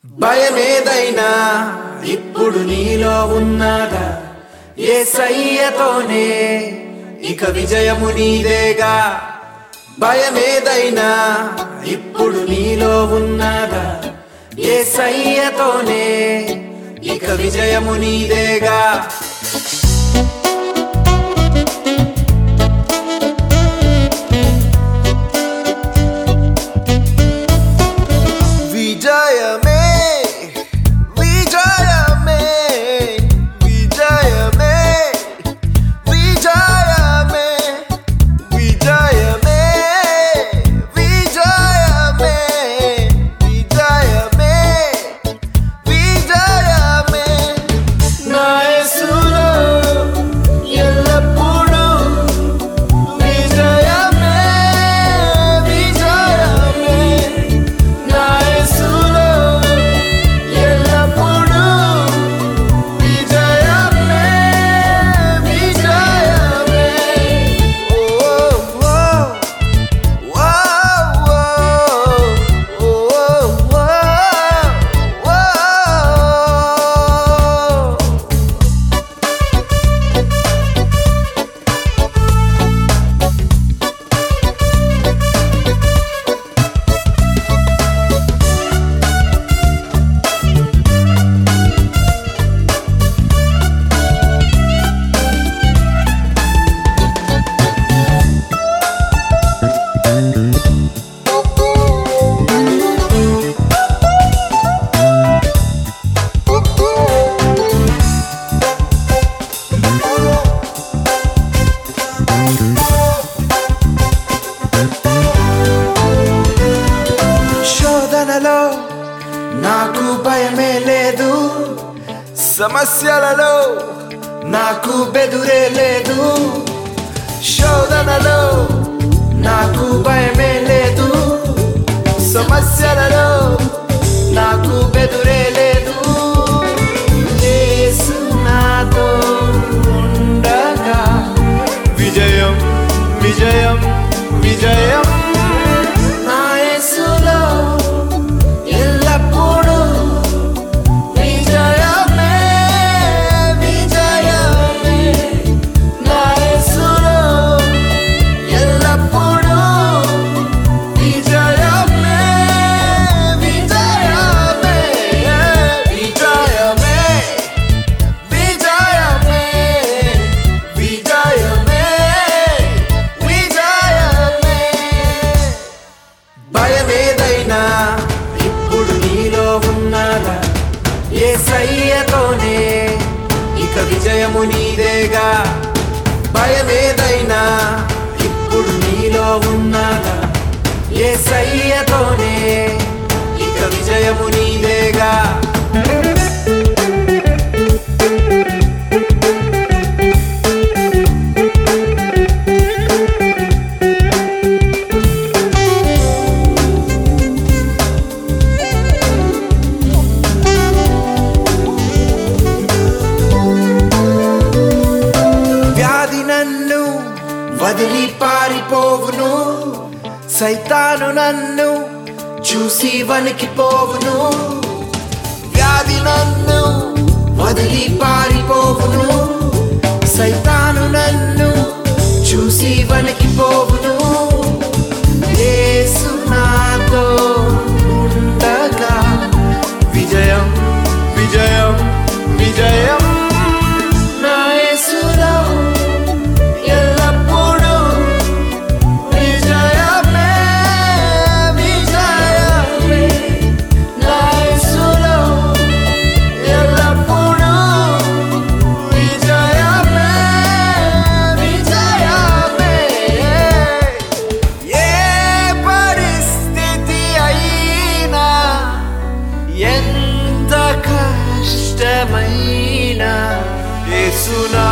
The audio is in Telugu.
భయమేదైనా ఇప్పుడు నీలో ఉన్నదా? యేసయ్యతోనే ఇక విజయము నీదేగా. భయమేదైనా ఇప్పుడు నీలో ఉన్నదా? యేసయ్యతోనే ఇక విజయము నీదేగా. విజయమే విజయమే విజయమే విజయమే విజయమే విజయమే విజయమే విజయమే నా యేసులో ఎల్లప్పుడూ విజయమే విజయమే నా యేసులో ఎల్లప్పుడూ విజయమే విజయమే. ఓ ఓ ఓ శోధనలో నాకు భయమే లేదు, సమస్యలలో నాకు బెదురే లేదు. శోధనలో నాకు భయమే లేదు, సమస్యలలో నాకు బెదురే లేదు. యేసు నాతో ఉండగా విజయం విజయం విజయం. నా యేసులో ఎల్లప్పుడూ విజయమే విజయమే. నా యేసులో ఎల్లప్పుడూ విజయమే విజయమే విజయమే విజయమే విజయమే విజయమే. భయమేదైనా ఇప్పుడు నీలో ఉన్నదా? యేసయ్యతోనే ఇక విజయము నీదేగా. భయమేదైనా ఇప్పుడు నీలో ఉన్నదా? యేసయ్యతోనే ఇక విజయము నీదేగా. వ్యాధి నన్ను వదిలి పారిపోవును, సైతాను నన్ను చూసి వణికిపోవును. వ్యాధి నన్ను వదిలి పారిపోవును, సైతాను నన్ను చూసి వణికిపోవును. యేసు నాతో ఉండగా విజయం విజయం విజయం. నా యేసులో ఎల్లప్పుడూ విజయమే విజయమే. నా యేసులో ఎల్లప్పుడూ విజయమే విజయమే. ఏ పరిస్థితి అయినా, ఎంత కష్టమైనా యేసు నా